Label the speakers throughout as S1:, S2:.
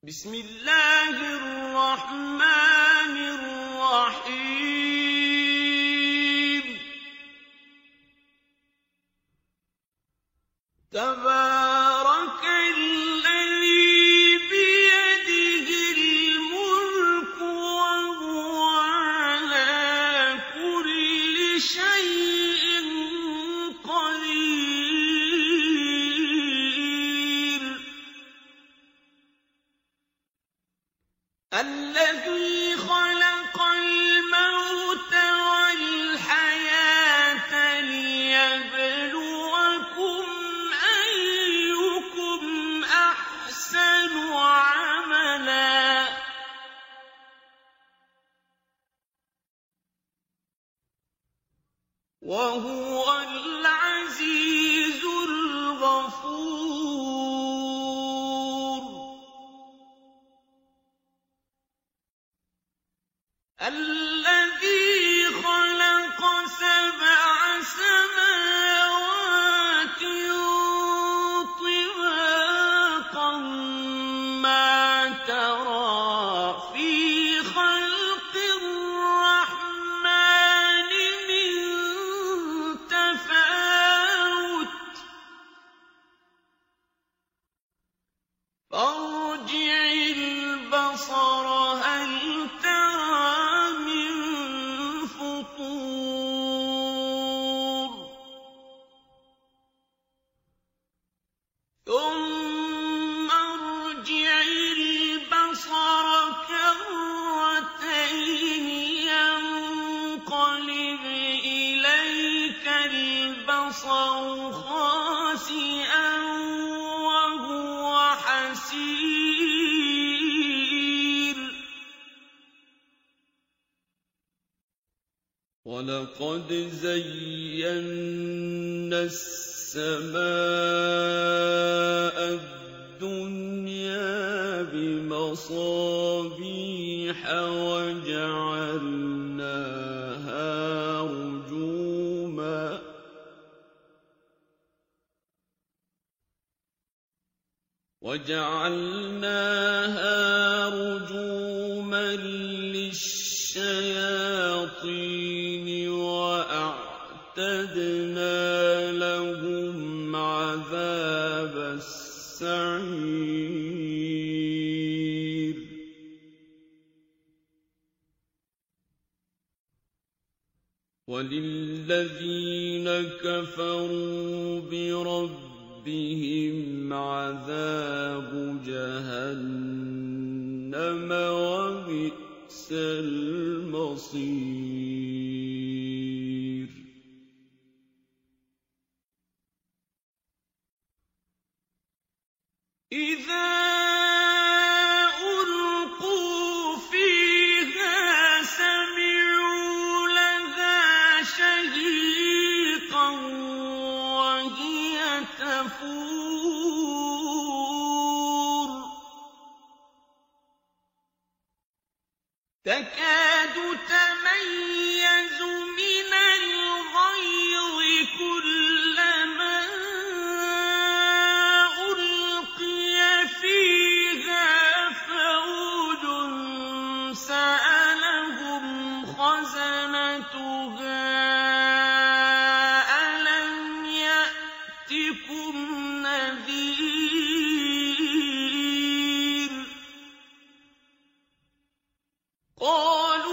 S1: بسم الله الرحمن الرحيم تبارك الذي بيده الملك وهو على كل شيء قدير الذي خلق الموت والحياة ليبلوكم أيكم أحسن عملا وهو العزيز الغفور الذي خلق سبع سماوات طباقا ما ترى في خلق الرحمن من تفاوت فارجع البصر هل ترى من فطور ثم ارجع البصر كرتين ينقلب إليك البصر خاسئا وهو حسير ولقد زينا السماء الدنيا بمصابيح وجعلناها رجوما للشياطين وأعتدنا لهم عذاب السعير وللذين كفروا بربهم عذاب جهنم وبئس المصير إذا ألقوا فيها سمعوا لها شهيقا وهي تفور تكاد تميز من الغيظ كلما ألقي فيها فوج سألهم خزنتها ألم يأتكم نذير قالوا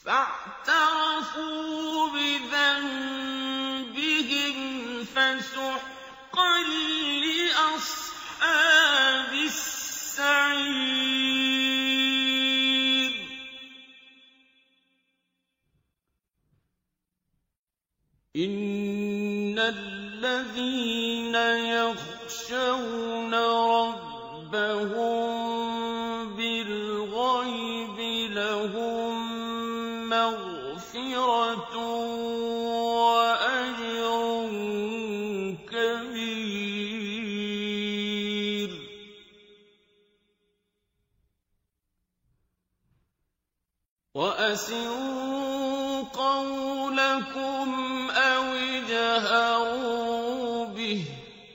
S1: فاعترفوا بذنبهم فسحقا لأصحاب السعير إن الذين يخشون ربهم بالغيب لهم مغفرة وأجر كبير وأسروا قولكم أو اجهروا به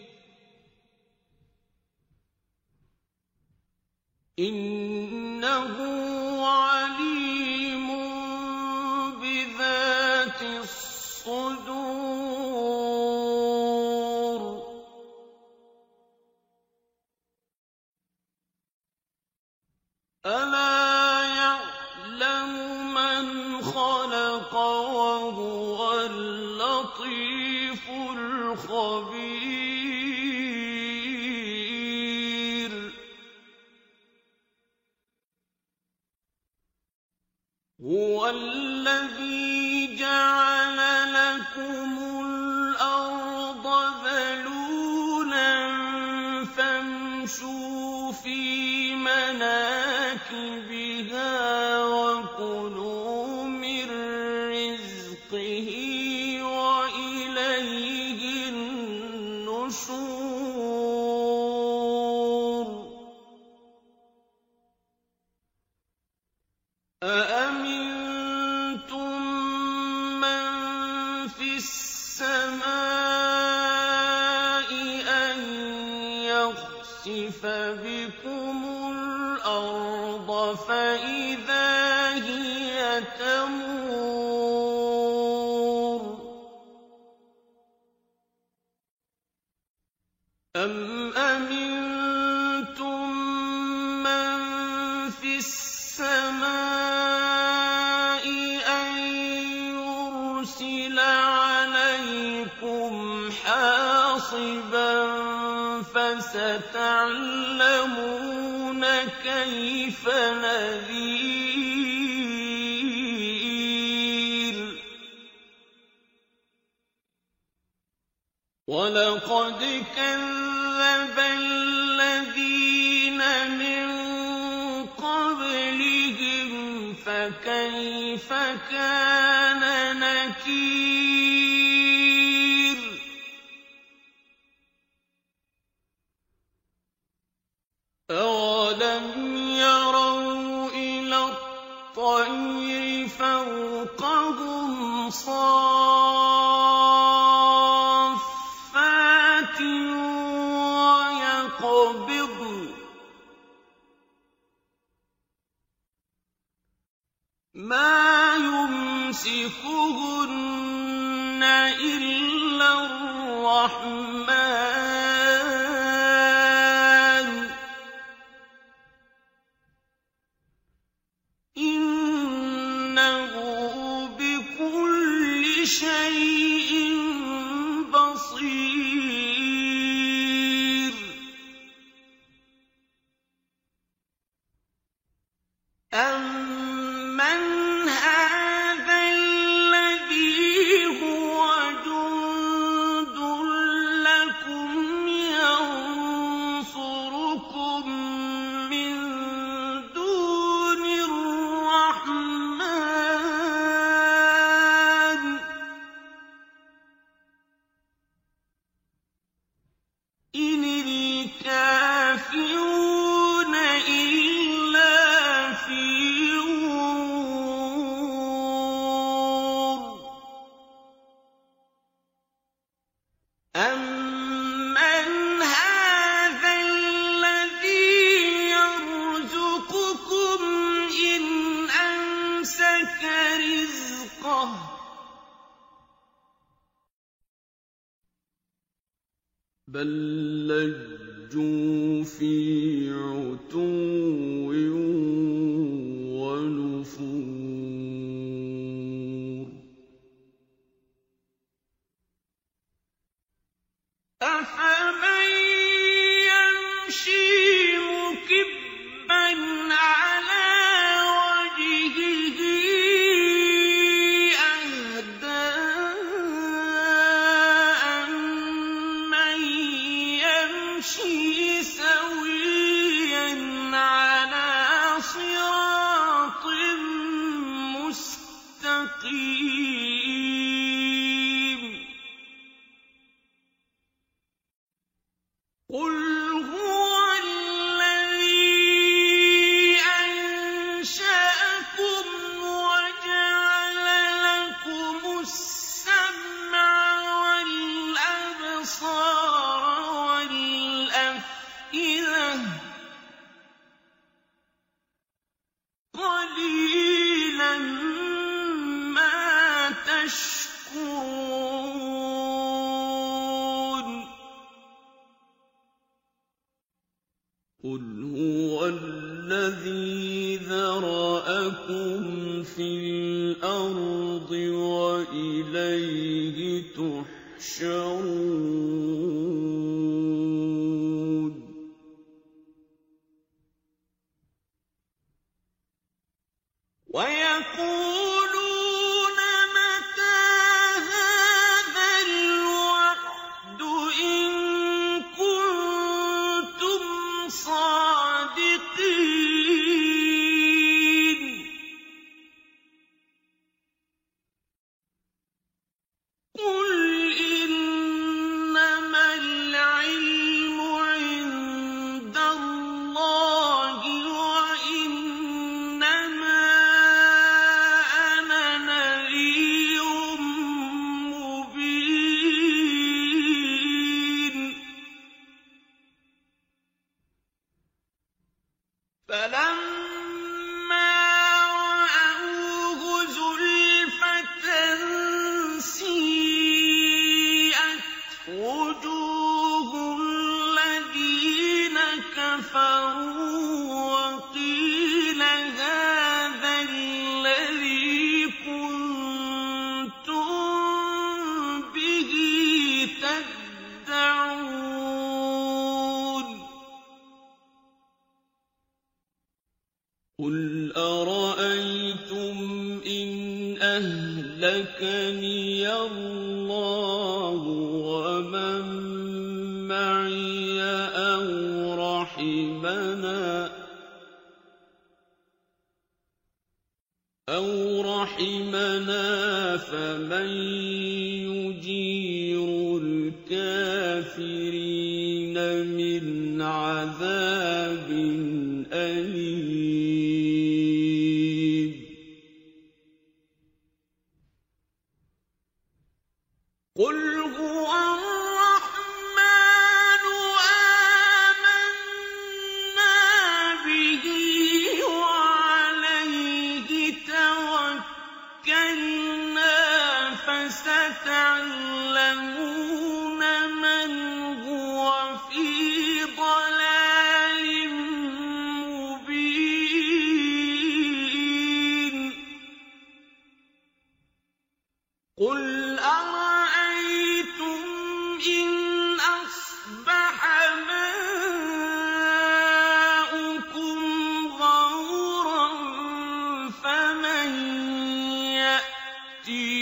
S1: إنه عليم بذات الصدور ألا يعلم من خلق وهو اللطيف الخبير هو الذي جعل لكم الأرض ذلولا فامشوا في مناكبها وكلوا من رزقه وإليه النشور أأمنتم من في السماء أن يخسف بكم الأرض فإذا هي تمور أم أمنتم من في السماء أن يرسل عليكم حاصبا فستعلمون كيف نذير ولقد كذب الذين من قبلهم فكيف كان نكير أولم يروا إلى الطير فوقهم صافات ويقبضن ما يمسكهن إلا الرحمن إنه بكل شيء بصير أَمَّنْ هَٰذَا الَّذِي هُوَ جُندٌ لَّكُمْ يَنصُرُكُم مِّن دُونِ الرَّحْمَٰنِ إِنِ الْكَافِرُونَ إِلَّا فِي غُرُورٍ أَمَّنْ هَٰذَا الَّذِي يَرْزُقُكُمْ إِنْ أَمْسَكَ رِزْقَهُ بَل لَّجُّوا فِي عُتُوٍّ وَنُفُورٍ فِي الْأَرْضِ وَإِلَيْهِ تُحْشَرُونَ وَيَقُولُونَ مَتَىٰ هَٰذَا الْوَعْدُ إِن كُنتُمْ صَادِقِينَ قُلْ إِنَّمَا الْعِلْمُ عِندَ اللَّهِ وَإِنَّمَا أَنَا نَذِيرٌ مُّبِينٌ فَلَمَّا رَأَوْهُ زُلْفَةً سِيئَتْ وُجُوهُ الَّذِينَ كَفَرُوا وَقِيلَ هَٰذَا الَّذِي كُنتُم بِهِ تَدَّعُونَ قُلْ أَرَأَيْتُمْ إِنْ أَهْلَكَنِيَ اللَّهُ وَمَن مَّعِيَ أَوْ رَحِمَنَا فَمَن يُجِيرُ الْكَافِرِينَ مِنْ عَذَابٍ أَلِيمٍ قُلْ هُوَ الرَّحْمَٰنُ آمَنَّا بِهِ وَعَلَيْهِ تَوَكَّلْنَا فَسَتَعْلَمُونَ مَنْ هُوَ فِي ضَلَالٍ مُّبِينٍ قُلْ أَرَأَيْتُمْ إِنْ أَصْبَحَ مَاؤُكُمْ غَوْرًا فَمَن يَأْتِيكُم